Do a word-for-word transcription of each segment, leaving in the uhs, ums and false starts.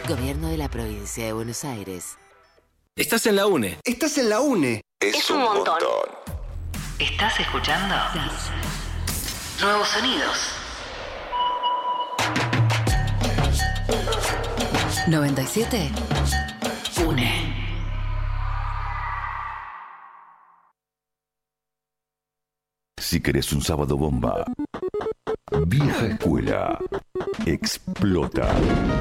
Gobierno de la Provincia de Buenos Aires. Estás en la UNE. Estás en la UNE. Es, es un montón. montón. ¿Estás escuchando? Nuevos sonidos. noventa y siete UNE. Si querés un sábado bomba, Vieja Escuela explota.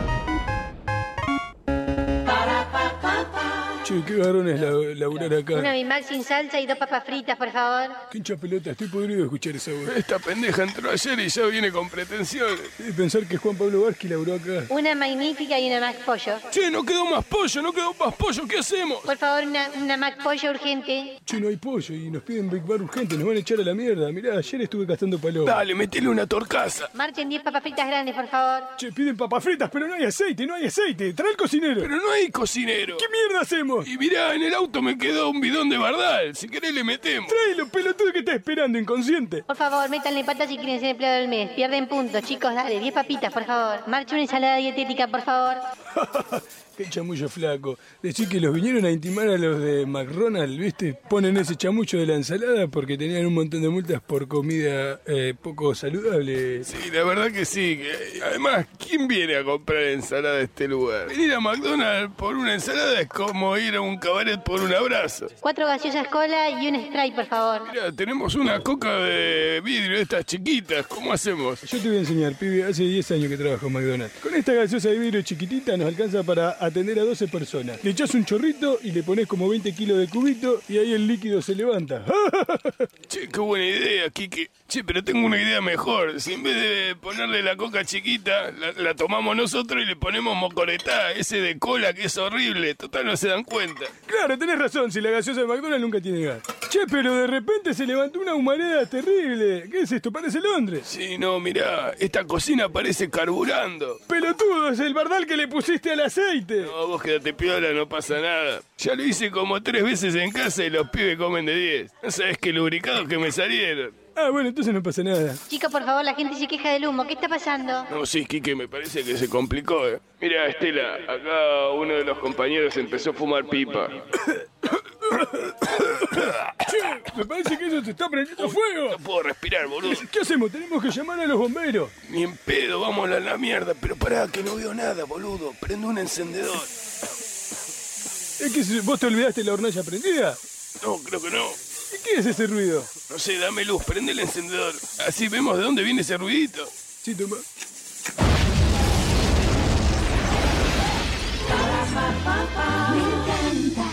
Che, qué garrón es laburar acá. Una Big Mac sin salsa y dos papas fritas, por favor. Qué hincha pelota, estoy podrido de escuchar esa voz. Esta pendeja entró ayer y ya viene con pretensiones. Y pensar que Juan Pablo Vázquez laburó acá. Una magnífica y una Mac pollo. Che, no quedó más pollo, no quedó más pollo, ¿qué hacemos? Por favor, una, una Mac pollo urgente. Che, no hay pollo y nos piden Big Bar urgente, nos van a echar a la mierda. Mirá, ayer estuve gastando paloma. Dale, metele una torcaza. Marchen diez papas fritas grandes, por favor. Che, piden papas fritas, pero no hay aceite, no hay aceite. Trae el cocinero. Pero no hay cocinero. ¿Qué mierda hacemos? Y mirá, en el auto me quedó un bidón de Bardal. Si querés le metemos. Tráelo, pelotudo, que está esperando, inconsciente. Por favor, métanle patas si quieren ser empleado del mes. Pierden puntos, chicos, dale, diez papitas, por favor. Marcha una ensalada dietética, por favor. Qué chamullo flaco. Decir que los vinieron a intimar a los de McDonald's, ¿viste? Ponen ese chamullo de la ensalada porque tenían un montón de multas por comida eh, poco saludable. Sí, la verdad que sí. Que, además, ¿quién viene a comprar ensalada a este lugar? Venir a McDonald's por una ensalada es como ir a un cabaret por un abrazo. Cuatro gaseosas cola y un Sprite, por favor. Mirá, tenemos una coca de vidrio de estas chiquitas. ¿Cómo hacemos? Yo te voy a enseñar, pibe. Hace diez años que trabajo en McDonald's. Con esta gaseosa de vidrio chiquitita nos alcanza para atender a doce personas. Le echás un chorrito y le pones como veinte kilos de cubito y ahí el líquido se levanta. Che, qué buena idea, Kike. Che, pero tengo una idea mejor. Si en vez de ponerle la coca chiquita, la, la tomamos nosotros y le ponemos mocoretá, ese de cola que es horrible. Total, no se dan cuenta. Claro, tenés razón. Si la gaseosa de McDonald's nunca tiene gas. Che, pero de repente se levantó una humareda terrible. ¿Qué es esto? Parece Londres. Sí, no, mirá. Esta cocina parece carburando. Pelotudo, es el bardal que le pusiste al aceite. No, vos quédate piola, no pasa nada. Ya lo hice como tres veces en casa y los pibes comen de diez. No sabés qué lubricados que me salieron. Ah, bueno, entonces no pasa nada. Chicos, por favor, la gente se queja del humo. ¿Qué está pasando? No, sí, Quique, me parece que se complicó, ¿eh? Mira, Estela, acá uno de los compañeros empezó a fumar pipa. Che, me parece que eso te está prendiendo fuego. No puedo respirar, boludo. ¿Qué hacemos? Tenemos que llamar a los bomberos. Ni en pedo, vamos a la mierda. Pero pará, que no veo nada, boludo. Prende un encendedor. ¿Es que vos te olvidaste la hornalla prendida? No, creo que no. ¿Y qué es ese ruido? No sé, dame luz, prende el encendedor. Así vemos de dónde viene ese ruidito. Sí, toma. Me encanta.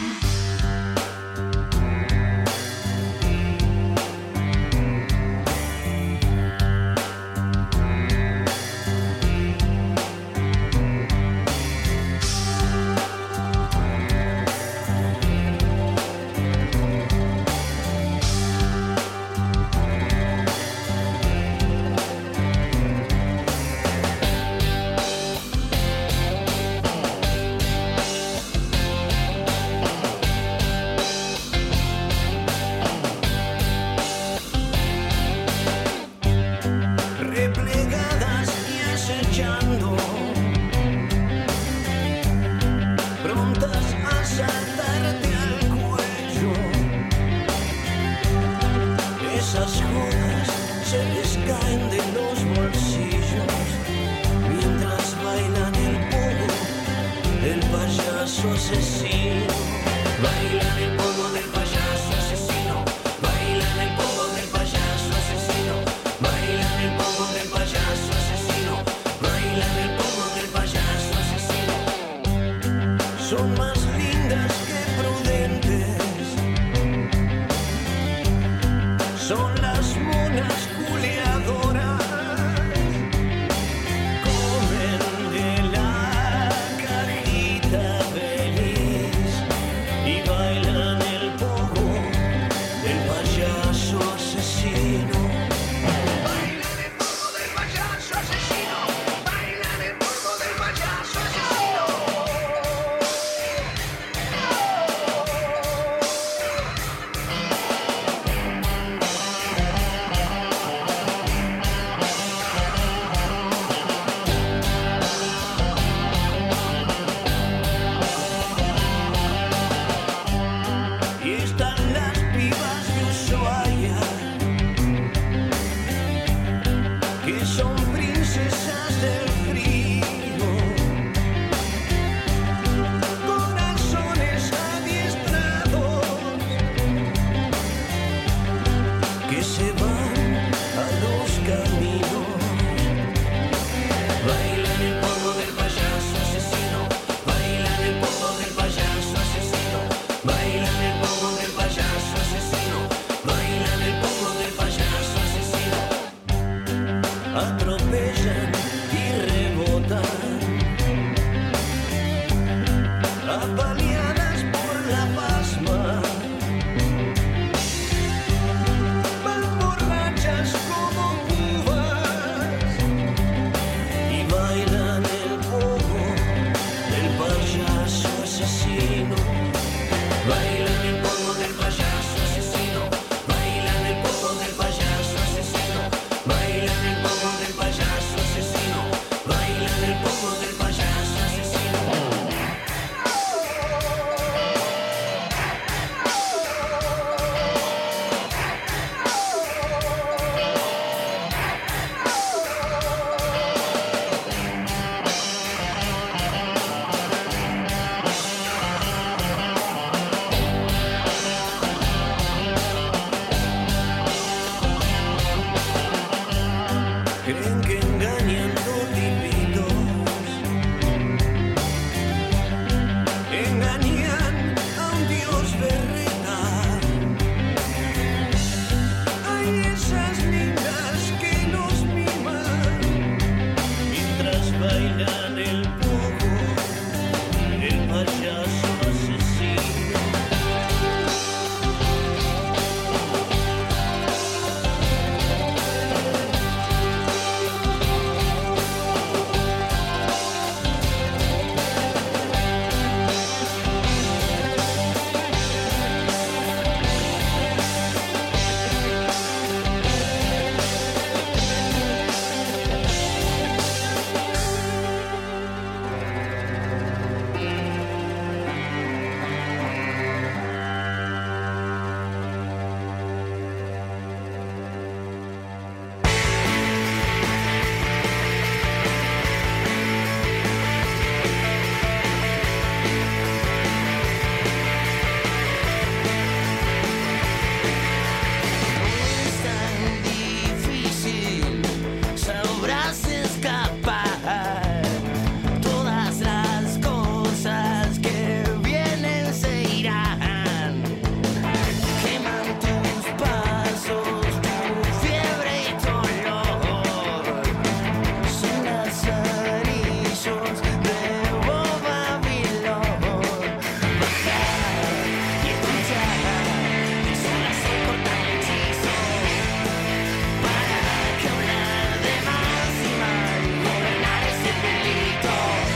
cosas que vienen se irán. Queman tus pasos, tu fiebre y dolor. Son las anillos de Bob Babilón. Bajar y escuchar, son las que cortan el hechizo. ¿Para qué hablar de más y mal? Gobernar es el delito.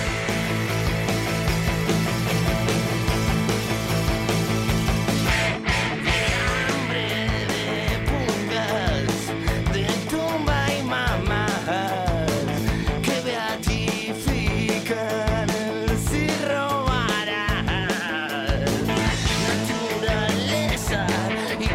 Hambre de puntas, de tumba y mamás que beatifican el si robarás. Naturaleza y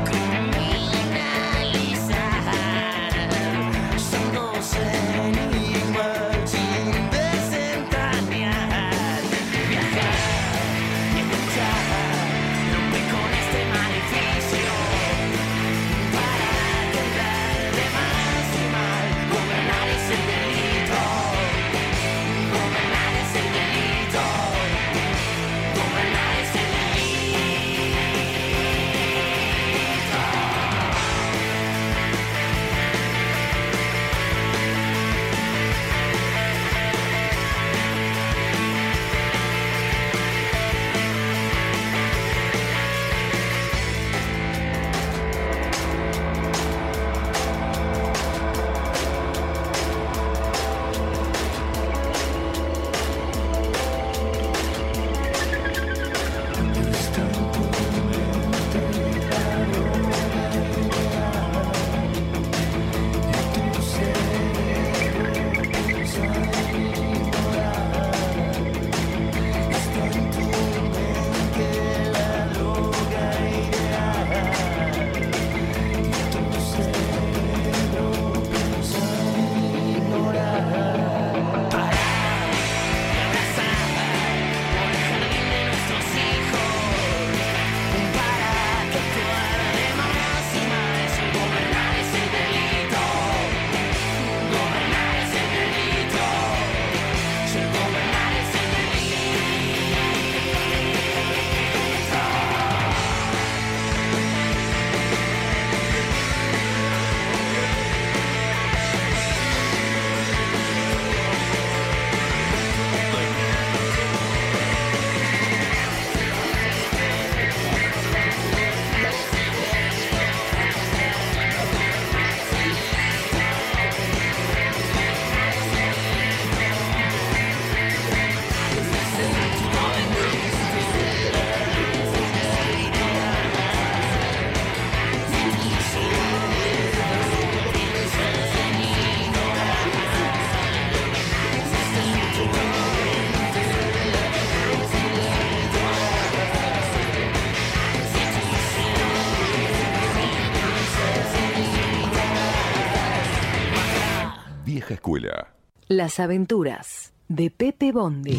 criminalizar son dos enigmas sin desentrañar. Viajar y escuchar, rompe con este maleficio. Para que hablar de más y mal, gobernar es el delito. Gobernar es el delito. Gobernar es el delito. Vieja escuela. Las aventuras de Pepe Bondi.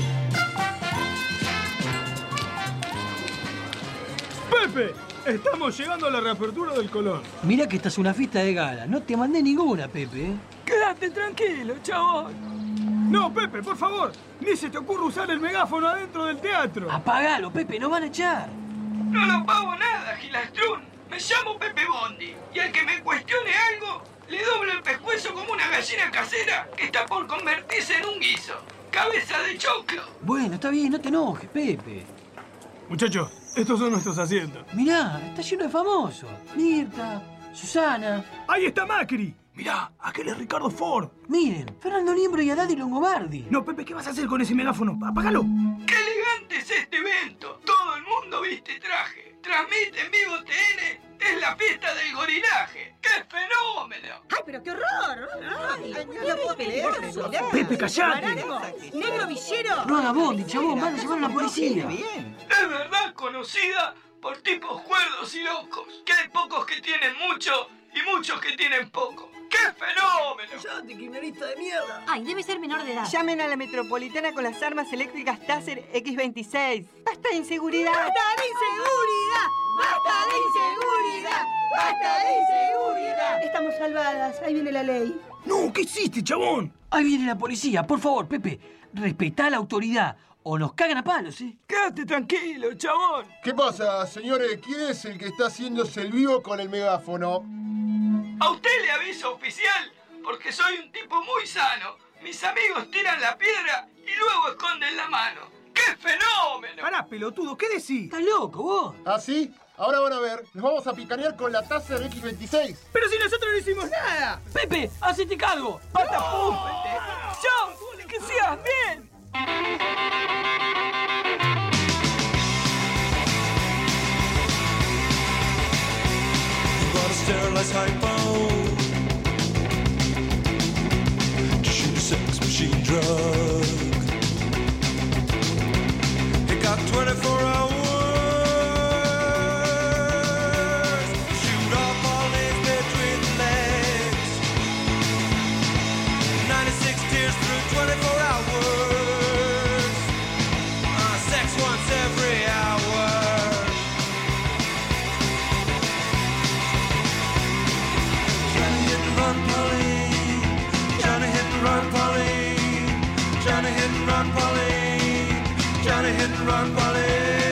¡Pepe! Estamos llegando a la reapertura del Colón. Mirá que esta es una fiesta de gala. No te mandé ninguna, Pepe. ¿eh? Quédate tranquilo, chabón. No, Pepe, por favor. Ni se te ocurre usar el megáfono adentro del teatro. Apagalo, Pepe, nos van a echar. No lo pago nada, Gilastrún. Me llamo Pepe Bondi. Y al que me cuestione algo, le doblo el pescuezo como una gallina casera que está por convertirse en un guiso. Cabeza de choclo. Bueno, está bien, no te enojes, Pepe. Muchachos, estos son nuestros asientos. Mirá, está lleno de famosos. Mirta, Susana. ¡Ahí está Macri! Mirá, aquel es Ricardo Ford. Miren, Fernando Niembro y Haddad y Longobardi. No, Pepe, ¿qué vas a hacer con ese megáfono? ¡Apágalo! ¡Qué elegante es este evento! Todo el mundo viste traje. Transmite en vivo T N. Es la fiesta del gorilaje. ¡Qué fenómeno! ¡Ay, pero qué horror! ¡Ay, ay, no lo puedo creer! Pepe, callate. ¡Negro villero! No haga bondi, chabón, van a llevar a la policía. Es verdad conocida por tipos cuerdos y locos. Que hay pocos que tienen mucho y muchos que tienen poco. ¡Qué fenómeno! ¡Cállate, criminalista de mierda! Ay, debe ser menor de edad. Llamen a la metropolitana con las armas eléctricas Taser equis veintiséis. ¡Basta de inseguridad! ¡Basta de inseguridad! ¡Basta de inseguridad! ¡Basta de inseguridad! Estamos salvadas. Ahí viene la ley. No, ¿qué hiciste, chabón? Ahí viene la policía. Por favor, Pepe, respetá la autoridad. o nos cagan a palos, ¿eh? Quédate tranquilo, chabón. ¿Qué pasa, señores? ¿Quién es el que está haciéndose el vivo con el megáfono? A usted le aviso oficial, porque soy un tipo muy sano. Mis amigos tiran la piedra y luego esconden la mano. ¡Qué fenómeno! Pará, pelotudo, ¿qué decís? ¿Estás loco, vos? ¿Ah, sí? Ahora van a ver, nos vamos a picanear con la Taser equis veintiséis. ¡Pero si nosotros no hicimos nada! Pepe, hacete cargo. ¡Pata pum! ¡Chao! ¡Que sigas bien! Sterilized hypo to shoot a sex machine drug. It got twenty-four hours to shoot off all his between the legs. ninety-six tears through twenty-four hours. Uh, sex once every hour. Run, Polly, Johnny hit and run, Polly, Johnny hit and run, Polly, Johnny hit and run, Polly.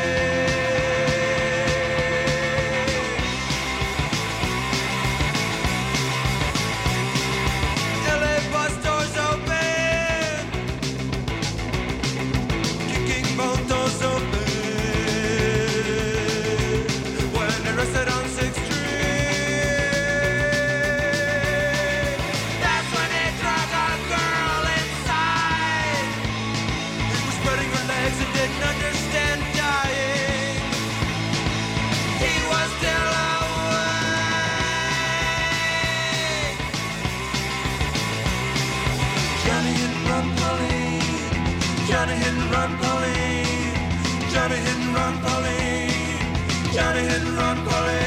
L A bus doors open, kicking both doors open. When they rested on sixth Street. Didn't understand dying. He was still awake. Johnny hit and run, Polly. Johnny hit and run, Polly. Johnny hit and run, Polly. Johnny hit and run, Polly.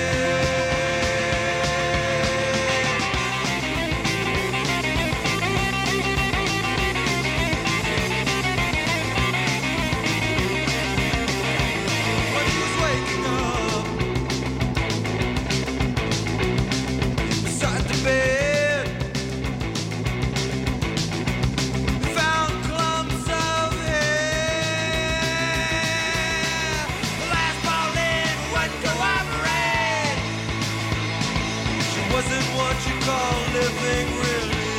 Wasn't what you call living really.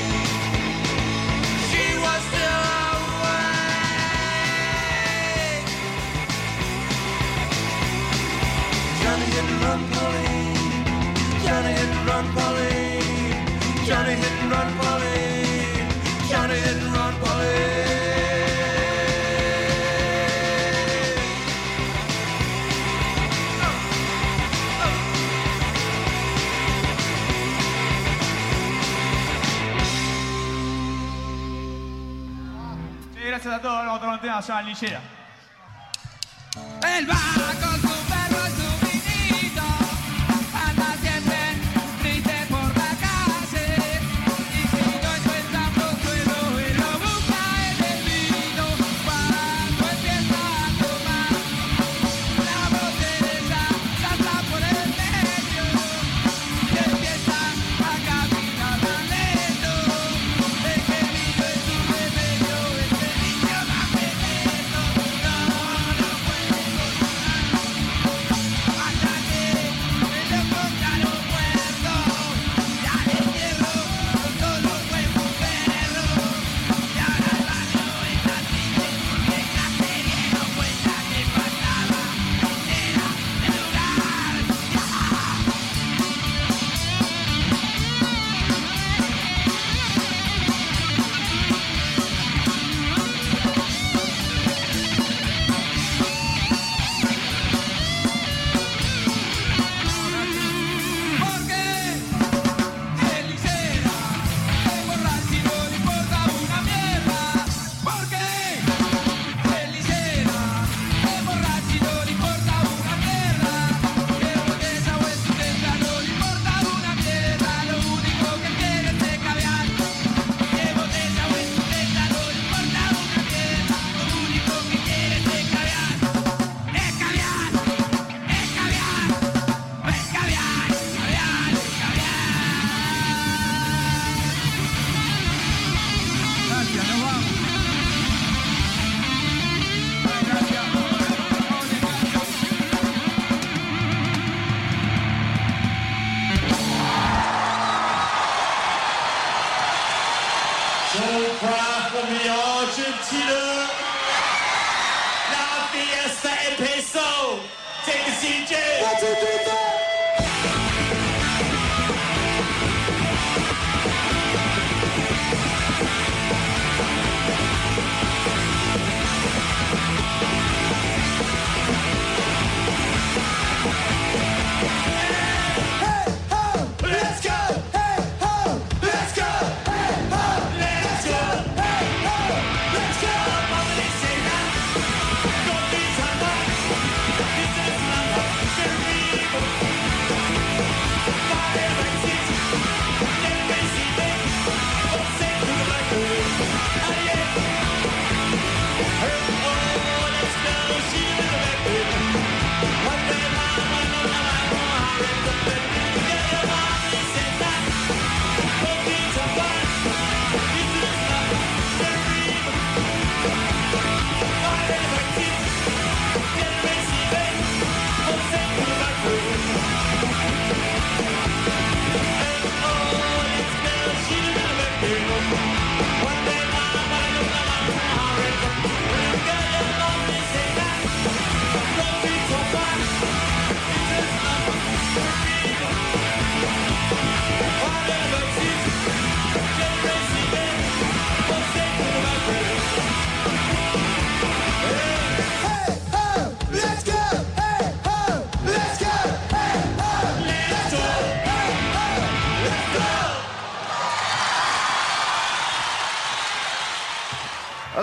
She was still awake. Johnny hit and run, Polly. Johnny hit and run, Polly. Johnny hit and run, Polly. Johnny hit and run, Polly. Gracias a todos, vamos a tomar un tema llamado Linchera. Él va con su perro y su vinito, anda siempre triste por la calle, y si lo encuentra consuelo, él lo busca en el vino, cuando empieza a tomar, la botella salta por el medio, y empieza a caminar tan lento, el que vive en su remedio, ese niño más pequeño, no, no puede encontrar.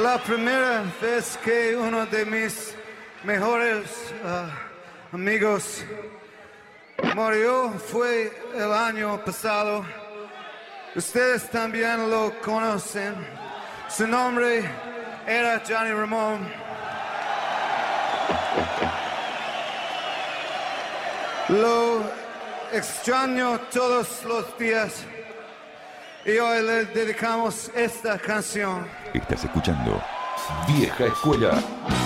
la primera vez que uno de mis mejores uh, amigos murió fue el año pasado. Ustedes también lo conocen. Su nombre era Johnny Ramón. Lo extraño todos los días y hoy le dedicamos esta canción. Estás escuchando Vieja Escuela.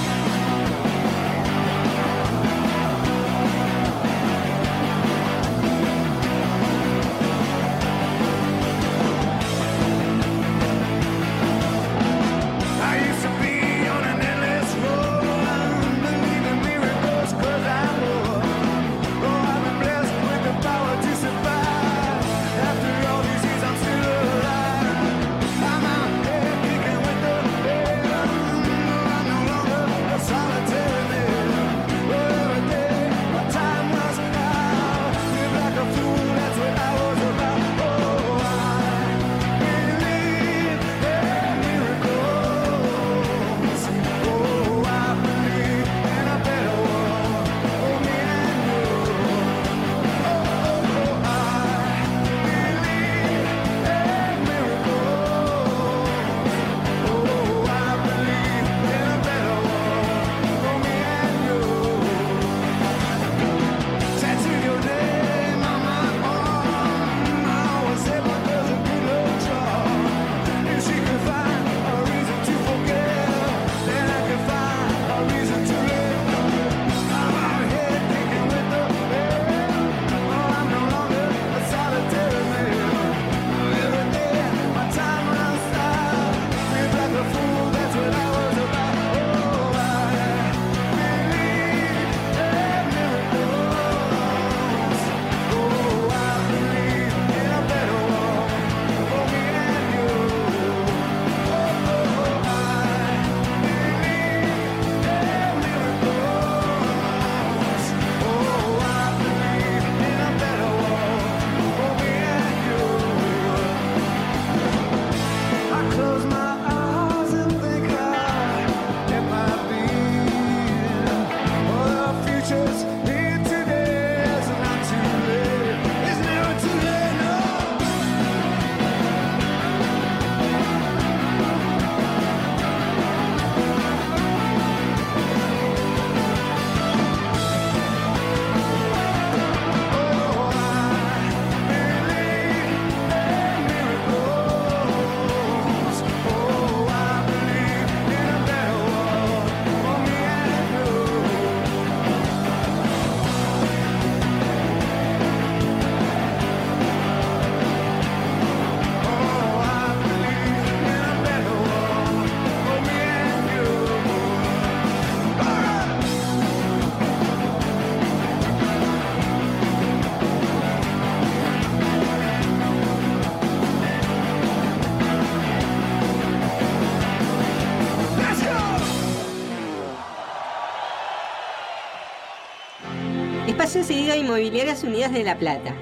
Espacio cedido a Inmobiliarias Unidas de La Plata.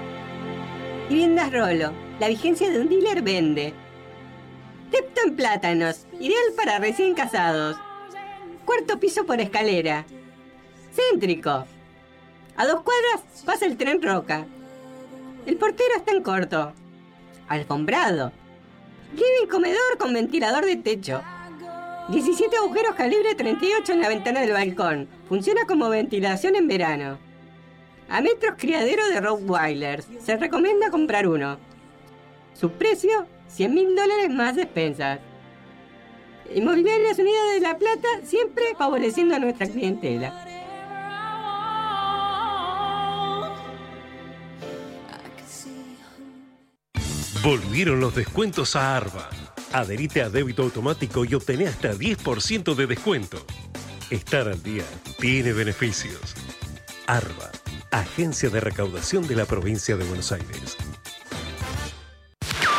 Viviendas Rolo. La vigencia de un dealer vende. Tepto en Plátanos. Ideal para recién casados. Cuarto piso por escalera. Céntrico. A dos cuadras pasa el tren Roca. El portero está en corto. Alfombrado. Living comedor con ventilador de techo. diecisiete agujeros calibre treinta y ocho en la ventana del balcón. Funciona como ventilación en verano. A metros criadero de Rottweilers. Se recomienda comprar uno. Su precio, cien mil dólares más despensas. Inmobiliarias Unidas de La Plata, siempre favoreciendo a nuestra clientela. Volvieron los descuentos a Arba. Adherite a débito automático y obtené hasta diez por ciento de descuento. Estar al día tiene beneficios. Arba, Agencia de Recaudación de la Provincia de Buenos Aires.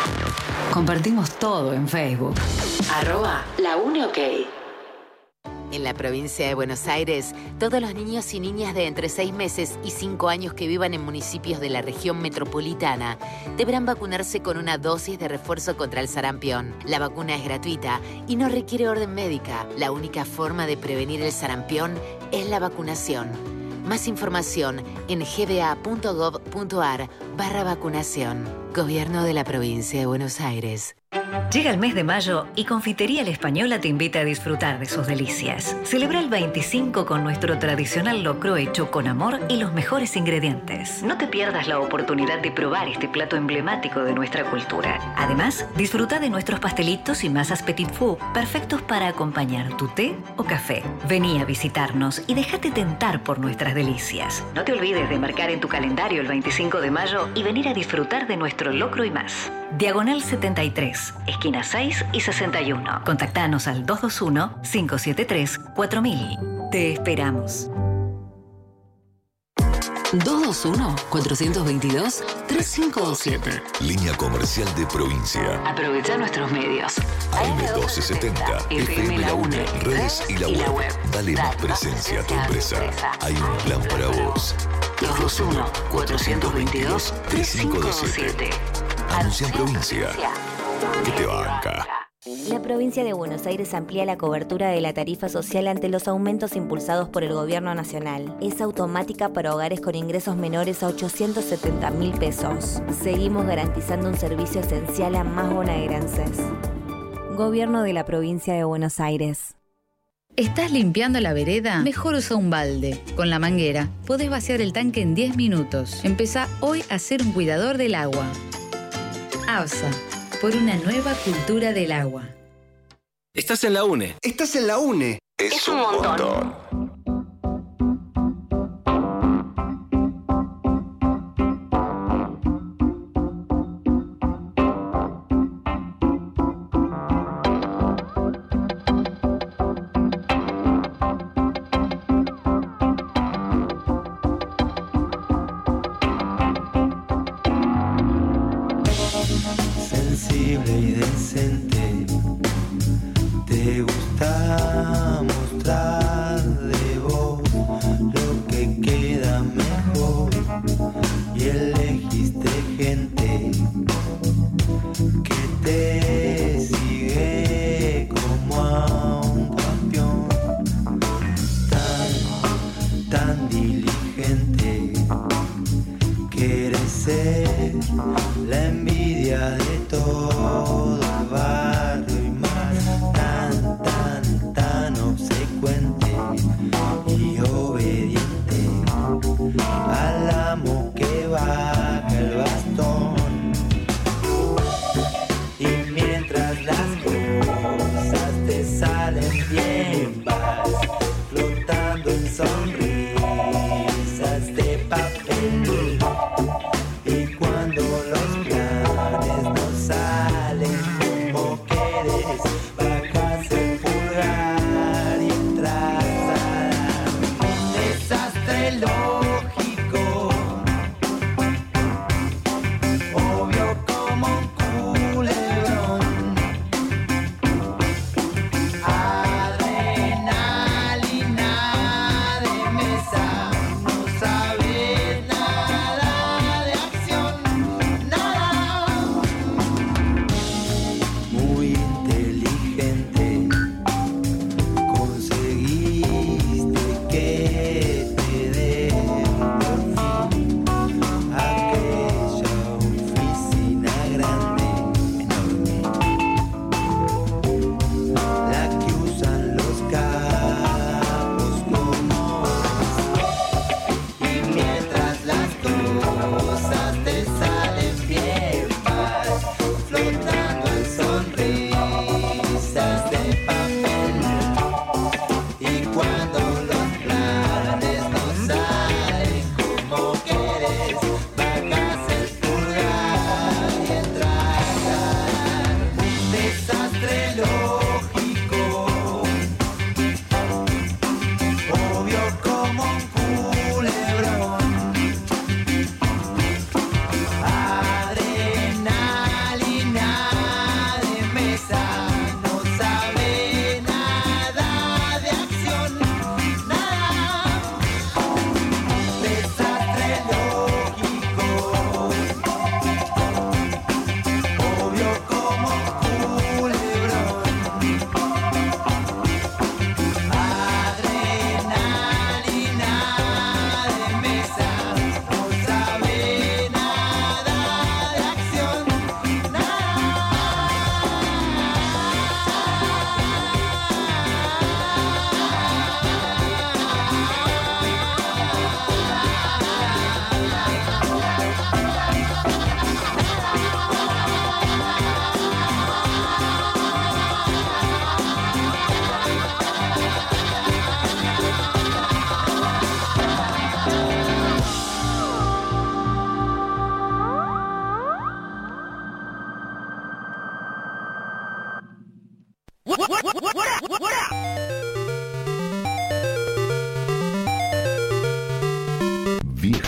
Compartimos todo en Facebook. Arroba La Uni OK. En la provincia de Buenos Aires, todos los niños y niñas de entre seis meses y cinco años que vivan en municipios de la región metropolitana deberán vacunarse con una dosis de refuerzo contra el sarampión. La vacuna es gratuita y no requiere orden médica. La única forma de prevenir el sarampión es la vacunación. Más información en gba.gov.ar barra vacunación. Gobierno de la provincia de Buenos Aires. Llega el mes de mayo y Confitería La Española te invita a disfrutar de sus delicias. Celebra el veinticinco con nuestro tradicional locro hecho con amor y los mejores ingredientes. No te pierdas la oportunidad de probar este plato emblemático de nuestra cultura. Además, disfruta de nuestros pastelitos y masas petit four, perfectos para acompañar tu té o café. Vení a visitarnos y déjate tentar por nuestras delicias. No te olvides de marcar en tu calendario el veinticinco de mayo y venir a disfrutar de nuestro locro y más. Diagonal setenta y tres, esquina seis y sesenta y uno. Contactanos al dos dos uno, cinco siete tres, cuatro mil. Te esperamos. dos dos uno, cuatro dos dos, tres cinco dos siete. Línea comercial de provincia. Aprovecha nuestros medios. A M doce setenta, F M La UNE, redes y la web. Dale más presencia a tu empresa. Hay un plan para vos. dos dos uno, cuatro dos dos, tres cinco dos siete. Anuncia en provincia. Que te banca. La provincia de Buenos Aires amplía la cobertura de la tarifa social ante los aumentos impulsados por el gobierno nacional. Es automática para hogares con ingresos menores a ochocientos setenta mil pesos. Seguimos garantizando un servicio esencial a más bonaerenses. Gobierno de la provincia de Buenos Aires. ¿Estás limpiando la vereda? Mejor usa un balde. Con la manguera podés vaciar el tanque en diez minutos. Empezá hoy a ser un cuidador del agua. ABSA, por una nueva cultura del agua. Estás en la UNE. Estás en la UNE. Es, es un montón. Sensible y decente, te gusta mostrar de vos lo que queda mejor y elegiste gente que te sigue como a un campeón tan, tan diligente. Quieres ser la envidia de todo el barrio y más, tan, tan, tan obsecuente y obediente al amo que baja el bastón. Y mientras las cosas te salen bien, vas flotando en sonrisas de papel. Y cuando los planes no salen como quieres, bajas el pulgar y entras a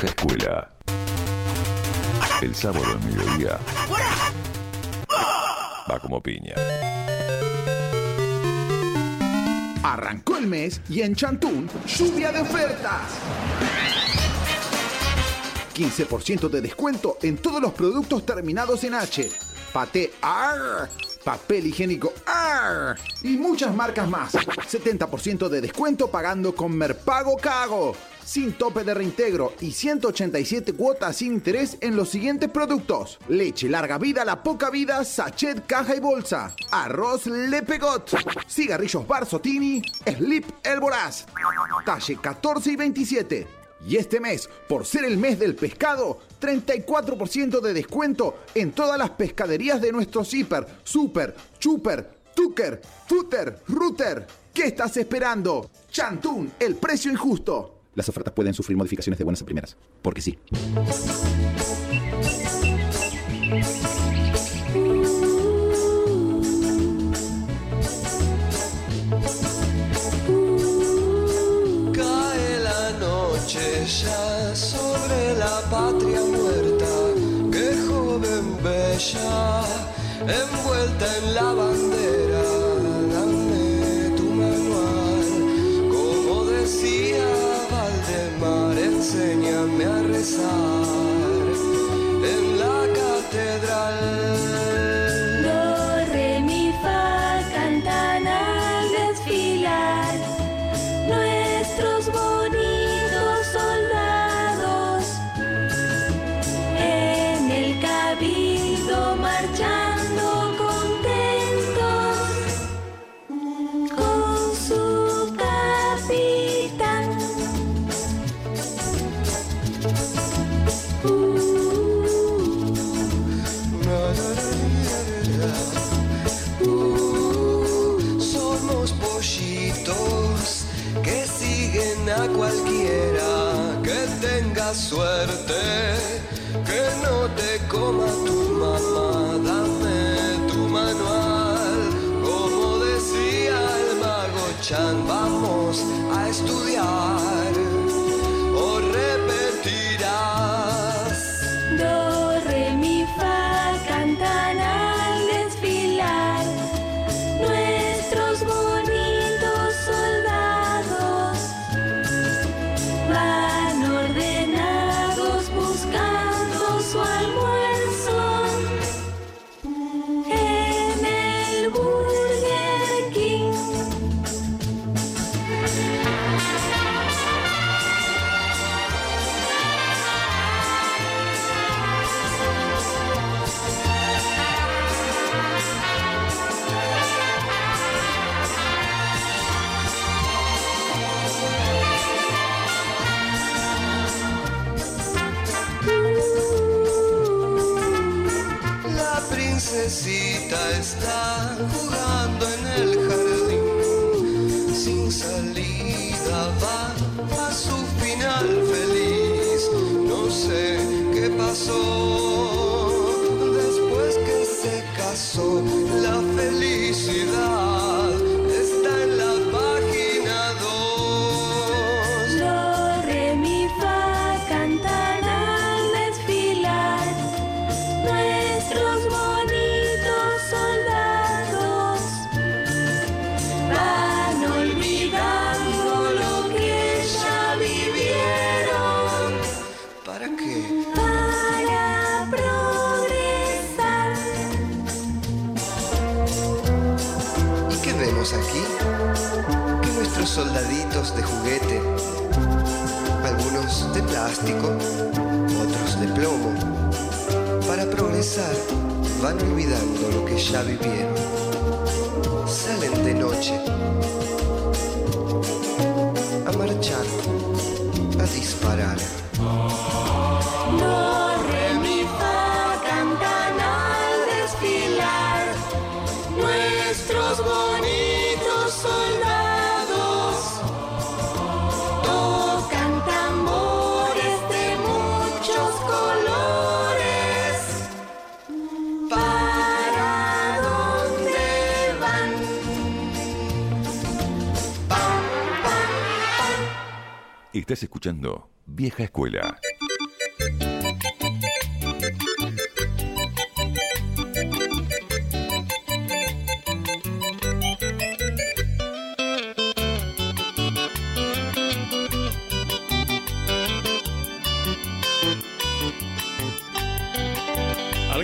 Vieja escuela. El sábado al mediodía va como piña. Arrancó el mes y en Chantún, lluvia de ofertas. quince por ciento de descuento en todos los productos terminados en H. Paté ARR, papel higiénico ARR y muchas marcas más. setenta por ciento de descuento pagando con Merpago Cago. Sin tope de reintegro y ciento ochenta y siete cuotas sin interés en los siguientes productos: leche larga vida, la poca vida, sachet, caja y bolsa, arroz Le Pegot, cigarrillos Barzotini, Slip El Voraz, talle catorce y veintisiete. Y este mes, por ser el mes del pescado, treinta y cuatro por ciento de descuento en todas las pescaderías de nuestro Zipper, Super, Chuper, Tucker, Footer, Router. ¿Qué estás esperando? Chantún, el precio injusto. Las ofertas pueden sufrir modificaciones de buenas a primeras, porque sí. Cae la noche ya sobre la patria muerta, qué joven bella, envuelta en la bandera. Dame tu manual, como decía Valdemar, enséñame a rezar en la catedral. Do, re, mi, fa, cantan al desfilar nuestros bonitos soldados en el cabildo marchando contentos con su capitán. Uh, somos pollitos que siguen a cualquiera que tenga suerte, que no te coma tu mamá. Dame tu manual, como decía el mago Chan, vamos a estudiar o repetirás. Do, re, mi, fa, cantan al desfilar nuestros bonitos soldados. Van ordenados buscando su almuerzo en el Burger King. La princesita está jugando en el jardín, sin salida va a su final feliz. No sé qué pasó después que se casó. La felicidad está en la página dos. Do, re, mi, fa, cantan al desfilar nuestros bonitos soldados. Van olvidando lo que ya vivieron ¿Para qué? para progresar. ¿Y qué vemos aquí? Que nuestros soldaditos de juguete, algunos de plástico, otros de plomo, para progresar van olvidando lo que ya vivieron. Salen de noche a marchar, a disparar. Do, re, mi, fa, cantan al desfilar nuestros bonitos soldados. Tocan tambores de muchos colores. ¿Para dónde van? Estás escuchando Vieja Escuela.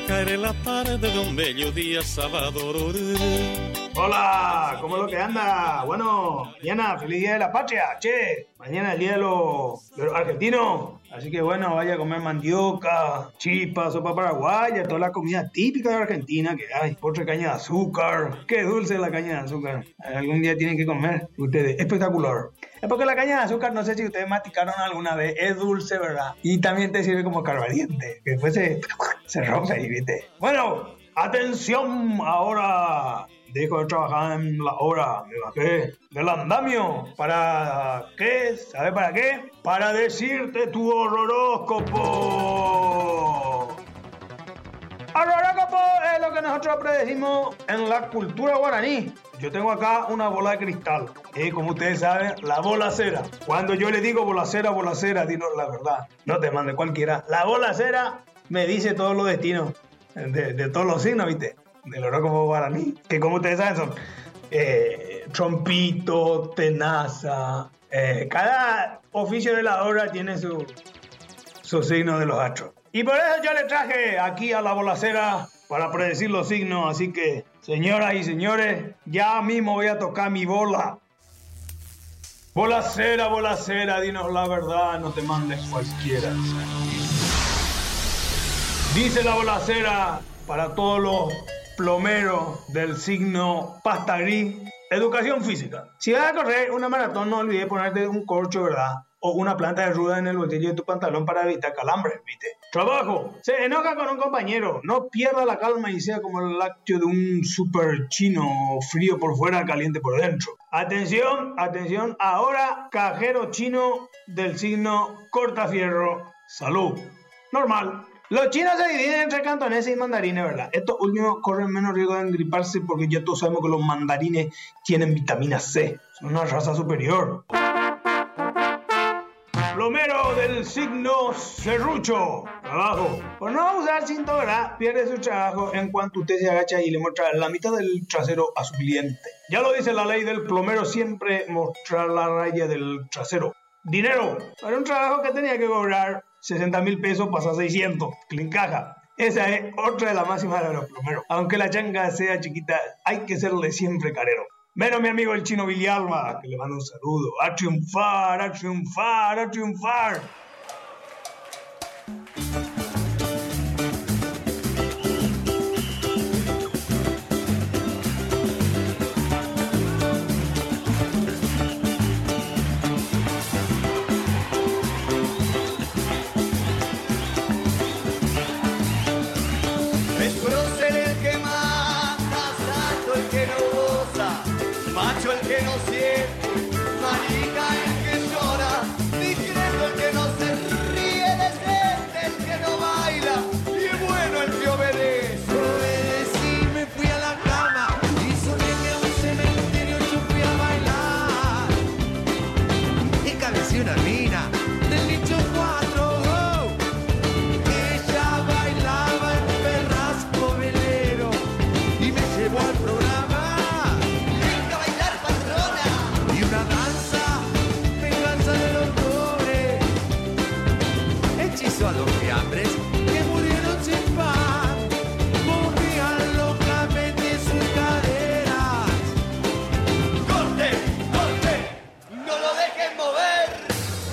caer en la tarde de un bello día sábado. Hola, ¿cómo es lo que anda? Bueno, mañana feliz día de la patria, che. Mañana el día de los, de los argentinos. Así que bueno, vaya a comer mandioca, chipa, sopa paraguaya, toda la comida típica de Argentina que hay. Postre caña de azúcar. Qué dulce la caña de azúcar. Algún día tienen que comer ustedes. Espectacular. Es porque la caña de azúcar, no sé si ustedes masticaron alguna vez, es dulce, ¿verdad? Y también te sirve como carbadiente, que después se, se rompe ahí, ¿viste? Bueno, atención, ahora dejo de trabajar en la obra, me bajé del andamio. ¿Para qué? ¿Sabes para qué? Para decirte tu horóscopo. El horóscopo es lo que nosotros predecimos en la cultura guaraní. Yo tengo acá una bola de cristal. Y como ustedes saben, la bolacera. Cuando yo le digo bolacera, bolacera, dinos la verdad. No te mande cualquiera. La bolacera me dice todos los destinos de, de todos los signos, ¿viste? Del horóscopo guaraní. Que como ustedes saben son eh, trompito, tenaza. Eh, cada oficio de la obra tiene su, su signo de los astros. Y por eso yo le traje aquí a la bolacera para predecir los signos. Así que, señoras y señores, ya mismo voy a tocar mi bola. Bolacera, bolacera, dinos la verdad, no te mandes cualquiera. Dice la bolacera para todos los plomeros del signo pasta gris. Educación física. Si vas a correr una maratón, no olvides ponerte un corcho, ¿verdad? O una planta de ruda en el bolsillo de tu pantalón para evitar calambres, ¿viste? Trabajo. Se enoja con un compañero. No pierda la calma y sea como el lácteo de un super chino, frío por fuera, caliente por dentro. Atención, atención. Ahora, cajero chino del signo cortafierro. Salud. Normal. Los chinos se dividen entre cantoneses y mandarines, ¿verdad? Estos últimos corren menos riesgo de engriparse porque ya todos sabemos que los mandarines tienen vitamina C. Son una raza superior. Plomero del signo serrucho. Trabajo. Por no usar cinto, ¿verdad? Pierde su trabajo en cuanto usted se agacha y le muestra la mitad del trasero a su cliente. Ya lo dice la ley del plomero, siempre mostrar la raya del trasero. Dinero. Para un trabajo que tenía que cobrar sesenta mil pesos pasa a seiscientos. Clincaja. Esa es otra de las máximas de los plomeros. Aunque la changa sea chiquita, hay que serle siempre carero. Menos mi amigo el chino Villalba, que le mando un saludo. A triunfar, a triunfar, a triunfar. Es prócer el que mata, santo el que no goza, macho el que no siente, marica el que llora, discreto el que no se ríe, decente el que no baila, y bueno el que obedece. Obedecí, me fui a la cama y soñé que a un cementerio yo fui a bailar. Y cabeceé una mina del nicho cuatro. Ella bailaba en Perrasco Velero y me llevó al programa. Venga a bailar, patrona. Y una danza, venganza de los pobres. Hechizó a los fiambres que murieron sin pan. Movían locamente sus caderas. ¡Corte, corte! ¡No lo dejen mover!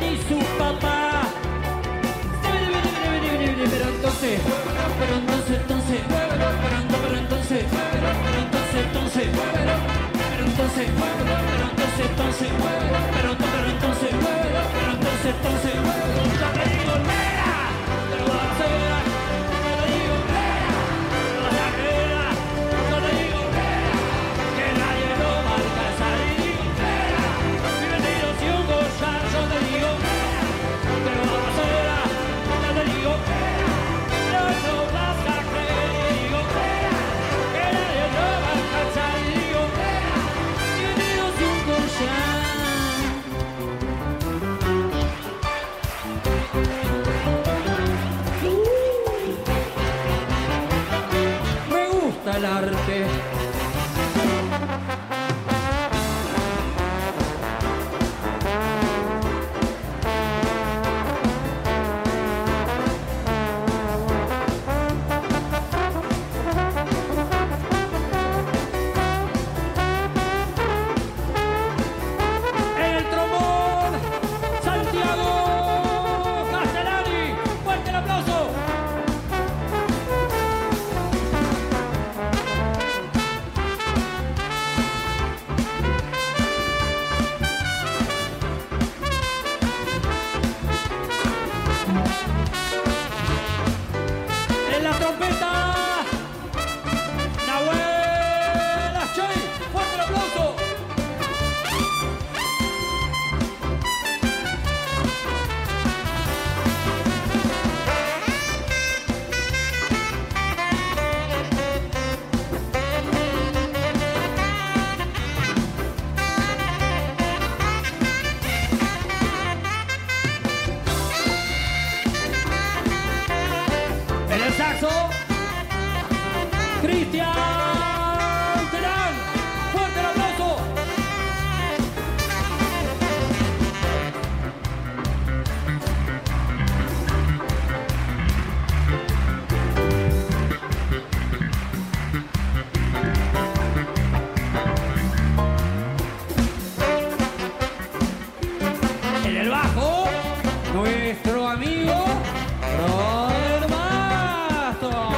y su papá. Pero entonces, pero entonces, entonces, pero entonces, pero entonces, pero entonces, entonces, pero entonces, pero entonces, entonces, pero entonces, pero entonces, entonces, yo te digo, nena, te lo vas a hacer, yo te digo, nena, te lo vas a creer, yo te digo, nena, que nadie lo va a alcanzar, y digo, nena, mi venido si un gozar, yo te digo, nena, te lo vas a hacer, yo te digo, nena, no lo vas a creer, y digo, nena, que nadie lo va a alcanzar, y digo, nena, mi venido si un gozar. Me gusta el arte. En el trombón, Santiago Castellani. Fuerte el aplauso. En la trompeta, Nahuel Achoy. Fuerte el aplauso. En el saxo, Cristian Terán. Fuerte el aplauso. En el bajo, nuestro amigo Robert Bastos.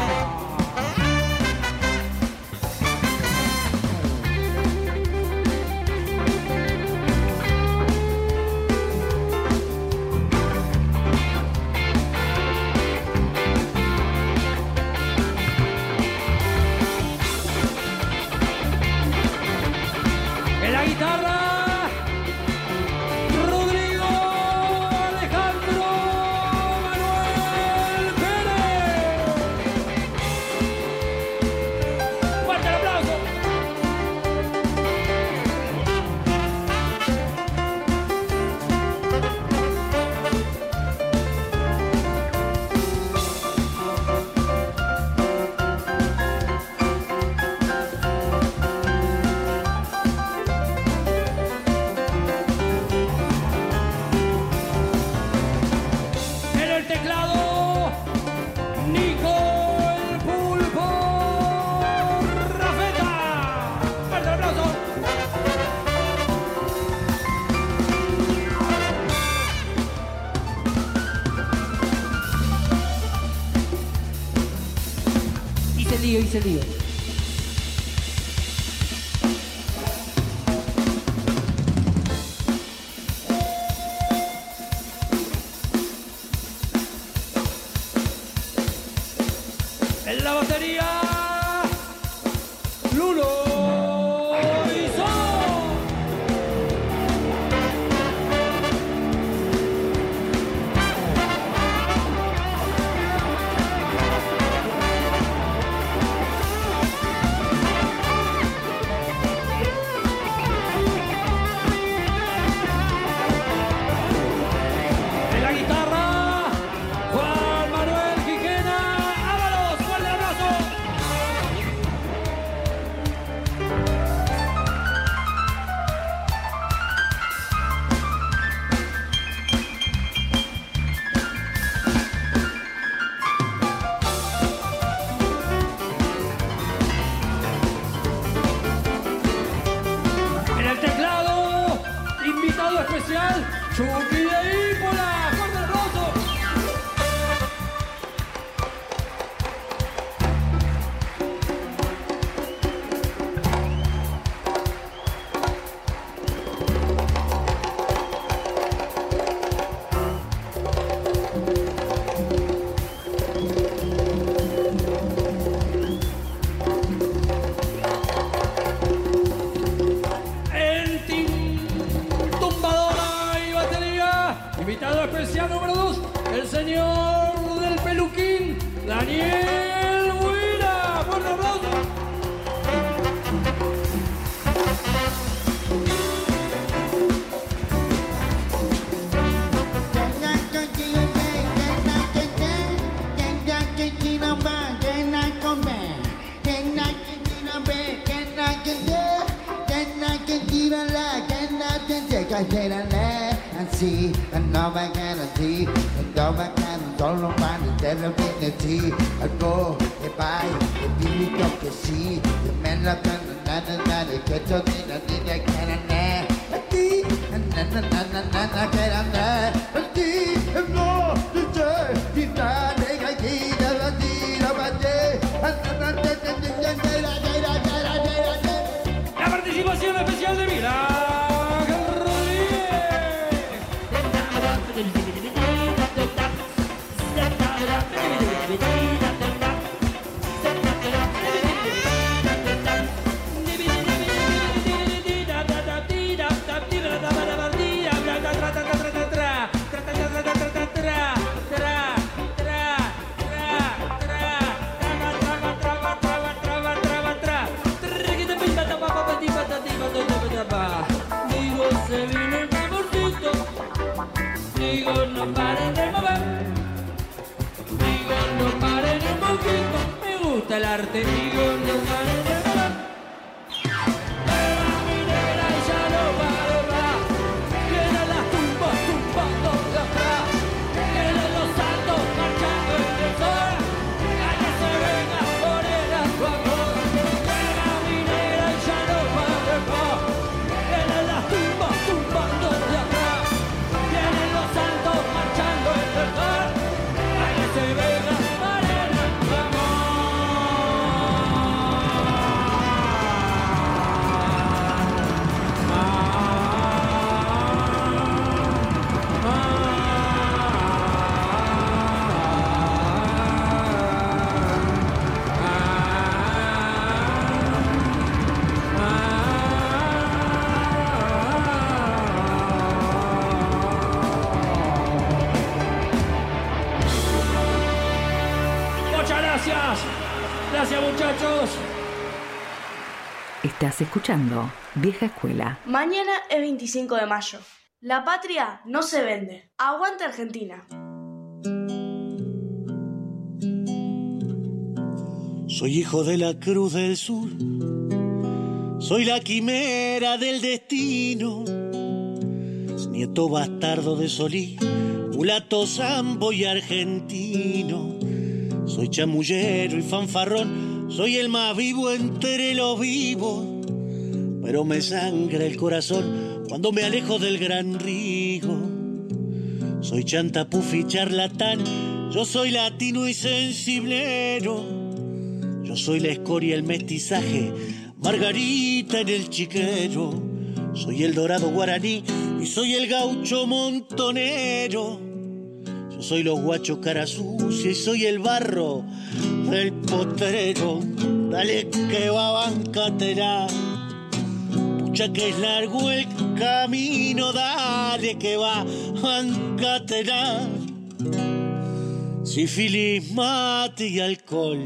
En la guitarra, Rodrigo Alejandro Manuel Pérez. Fuerte el aplauso. En el teclado, Nico el Pulpo Rafeta. Fuerte el aplauso. Hice lío, hice lío. En la batería, Lulo Iso. En la guitarra, Juan Manuel Quijena Ábalos. Fuerte el abrazo. En el teclado, invitado especial, Chucky de la número dos, el señor del peluquín, Daniel Huira. ¡Fuerte aplauso! Sì, no my guarantee, and no my can solo mani della dignity. I go e vai e dimmi ciò che sì, e me la canna nana nana che ciò di la di la canna ne. E ti, nana nana nana che la ne. E ti, e no, di te, di te, di che ti della di la bate. La partecipazione speciale di Milano. Digo, se vino el favorcito. Digo, no paren de mover. Digo, no paren un poquito. Me gusta el arte. Digo, no paren de mover. Eva, mi negra, y ya no para más. Vienen las tumbas tumbando de atrás. Vienen los santos marchando en el sol. A que se venga morena su amor. Eva, mi negra, y ya no para más. Vienen las tumbas tumbando de atrás. Vienen los santos marchando en el sol. A que se venga morena su amor. Muchas gracias. Gracias, muchachos. Estás escuchando Vieja Escuela. Mañana es veinticinco de mayo. La patria no se vende. Aguanta Argentina. Soy hijo de la Cruz del Sur. Soy la quimera del destino. Nieto bastardo de Solí, mulato zambo y argentino. Soy chamullero y fanfarrón, soy el más vivo entre los vivos. Pero me sangra el corazón cuando me alejo del gran río. Soy chantapufi y charlatán, yo soy latino y sensiblero. Yo soy la escoria, el mestizaje, Margarita en el chiquero. Soy el dorado guaraní y soy el gaucho montonero. Yo soy los guachos cara sucia y soy el barro del potrero. Dale que va, bancatela. Pucha que es largo el camino, dale que va, bancatela. Sífilis, mate y alcohol.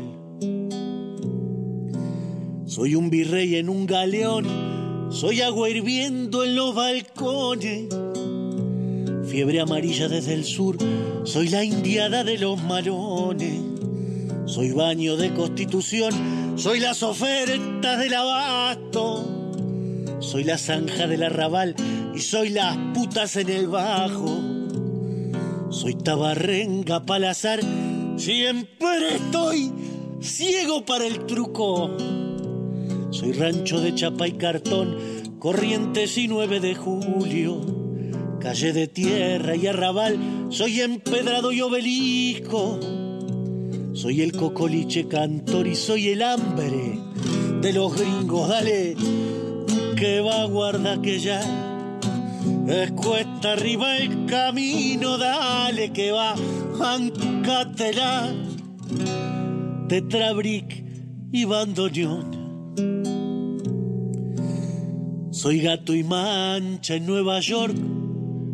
Soy un virrey en un galeón, soy agua hirviendo en los balcones. Fiebre amarilla desde el sur, soy la indiada de los marones. Soy baño de constitución, soy las ofertas del abasto. Soy la zanja del arrabal y soy las putas en el bajo. Soy tabarrenga palazar, siempre estoy ciego para el truco. Soy rancho de chapa y cartón, Corrientes y nueve de julio. Calle de tierra y arrabal, soy empedrado y obelisco. Soy el cocoliche cantor y soy el hambre de los gringos. Dale, que va, guarda que ya es cuesta arriba el camino. Dale, que va, bancatela. Tetrabric y bandoneón. Soy gato y mancha en Nueva York,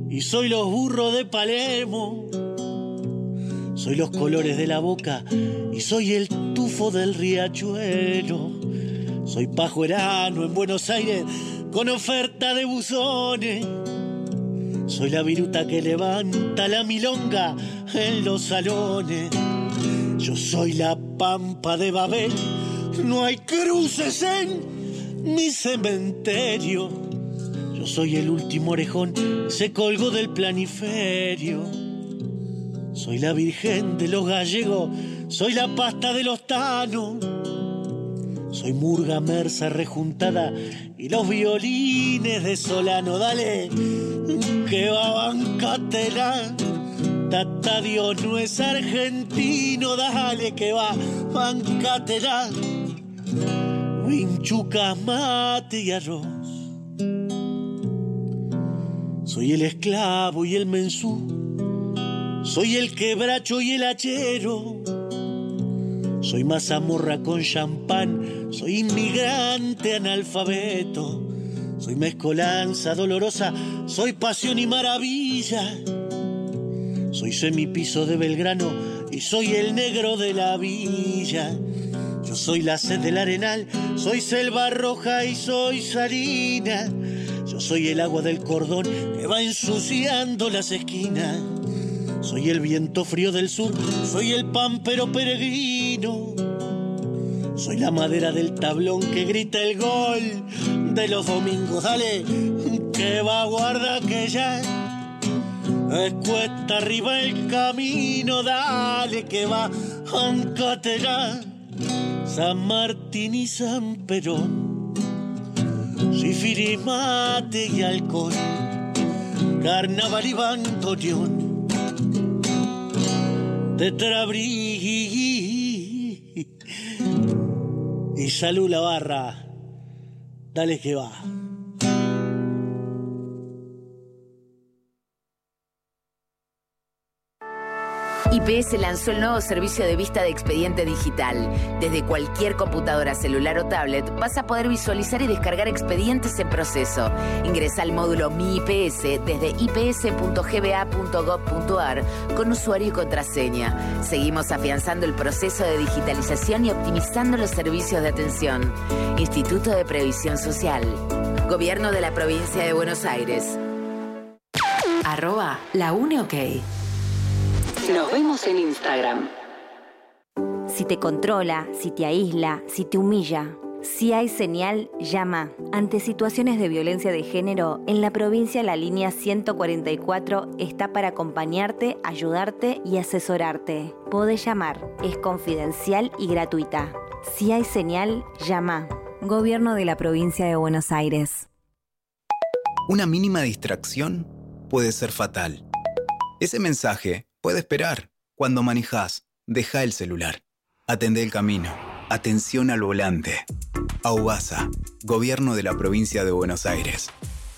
y soy los burros de Palermo. Soy los colores de la Boca y soy el tufo del Riachuelo. Soy pajuerano en Buenos Aires con oferta de buzones. Soy la viruta que levanta la milonga en los salones. Yo soy la pampa de Babel, no hay cruces en mi cementerio. Yo soy el último orejón, se colgó del planiferio. Soy la virgen de los gallegos, soy la pasta de los tanos. Soy murga mersa rejuntada y los violines de Solano. Dale, que va, bancatela. Tata Dios no es argentino, dale que va, bancatela. Vinchucas, mate y arroz. Soy el esclavo y el mensú. Soy el quebracho y el hachero. Soy mazamorra con champán. Soy inmigrante analfabeto. Soy mezcolanza dolorosa. Soy pasión y maravilla. Soy semipiso de Belgrano y soy el negro de la villa. Yo soy la sed del Arenal. Soy selva roja y soy salina. Yo soy el agua del cordón que va ensuciando las esquinas. Soy el viento frío del sur, soy el pampero peregrino. Soy la madera del tablón que grita el gol de los domingos. Dale, que va, guarda que ya es cuesta arriba el camino. Dale, que va, ancatela. San Martín y San Perón. Soy firimate y alcohol, carnaval y bandoneón. De Trabrí y salud la barra, dale que va. I P S lanzó el nuevo servicio de vista de expediente digital. Desde cualquier computadora, celular o tablet vas a poder visualizar y descargar expedientes en proceso. Ingresa al módulo Mi I P S desde i p s punto g b a punto gov punto a r con usuario y contraseña. Seguimos afianzando el proceso de digitalización y optimizando los servicios de atención. Instituto de Previsión Social. Gobierno de la Provincia de Buenos Aires. Arroba La Une OK. Nos vemos en Instagram. Si te controla, si te aísla, si te humilla, si hay señal, llama. Ante situaciones de violencia de género, en la provincia la línea ciento cuarenta y cuatro está para acompañarte, ayudarte y asesorarte. Podés llamar, es confidencial y gratuita. Si hay señal, llama. Gobierno de la Provincia de Buenos Aires. Una mínima distracción puede ser fatal. Ese mensaje puede esperar. Cuando manejás, deja el celular. Atendé el camino. Atención al volante. Aubasa, Gobierno de la Provincia de Buenos Aires.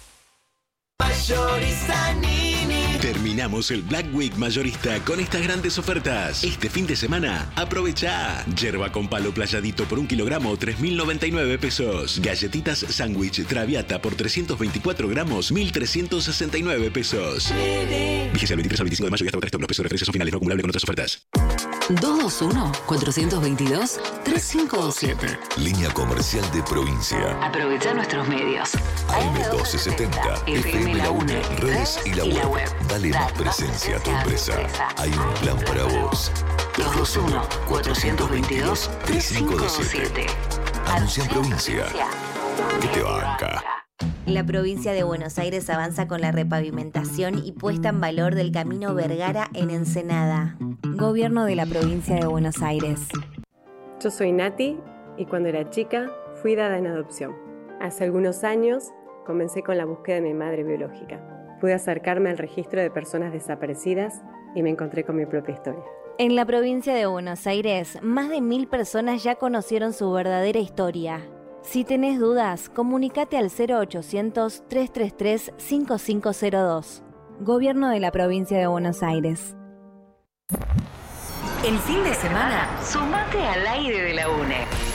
Mayorista Nini. Terminamos el Black Week mayorista con estas grandes ofertas. Este fin de semana, aprovecha. Yerba con palo playadito por un kilogramo, tres mil noventa y nueve pesos. Galletitas sándwich Traviata por trescientos veinticuatro gramos, mil trescientos sesenta y nueve pesos. Vigencia el veintitrés al veinticinco de mayo y hasta agotar stock. Los precios de referencia son finales, no acumulable con otras ofertas. dos dos uno, cuatro dos dos, tres cinco dos siete. Línea comercial de provincia. Aprovecha nuestros medios. A M doce setenta, F M La Une, redes y la web. Dale más presencia a tu empresa. Hay un plan para vos. dos dos uno, cuatro dos dos, tres cinco dos siete. Anuncia en provincia. ¿Qué te banca? La provincia de Buenos Aires avanza con la repavimentación y puesta en valor del camino Vergara en Ensenada. Gobierno de la Provincia de Buenos Aires. Yo soy Nati y cuando era chica fui dada en adopción. Hace algunos años comencé con la búsqueda de mi madre biológica. Pude acercarme al registro de personas desaparecidas y me encontré con mi propia historia. En la provincia de Buenos Aires, más de mil personas ya conocieron su verdadera historia. Si tenés dudas, comunícate al cero ochocientos, tres tres tres, cinco cinco cero dos. Gobierno de la Provincia de Buenos Aires. El fin de semana, sumate al aire de la U N E.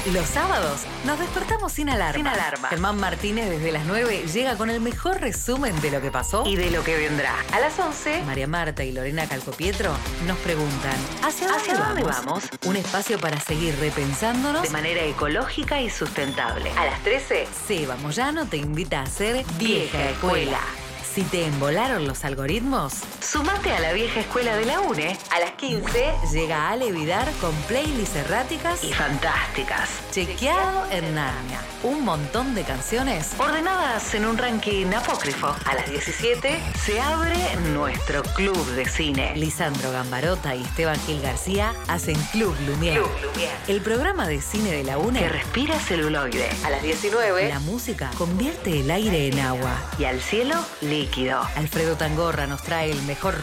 Los sábados nos despertamos sin alarma. Sin alarma. Germán Martínez desde las nueve llega con el mejor resumen de lo que pasó Y de lo que vendrá. A las once, María Marta y Lorena Calcopietro nos preguntan ¿Hacia dónde, ¿Hacia dónde vamos? vamos? Un espacio para seguir repensándonos de manera ecológica y sustentable. A las trece, Seba Moyano te invita a ser Vieja Escuela. Si te embolaron los algoritmos, sumate a la vieja escuela de la UNE. A las quince, llega Ale Vidar con playlists erráticas y fantásticas. Chequeado en Narnia. Un montón de canciones Ordenadas en un ranking apócrifo. A las diecisiete, se abre nuestro club de cine. Lisandro Gambarota y Esteban Gil García hacen Club Lumière. Club Lumière. El programa de cine de la UNE Que respira celuloide. A las diecinueve, la música convierte el aire en agua. y al cielo líquido. Alfredo Tangorra nos trae el mejor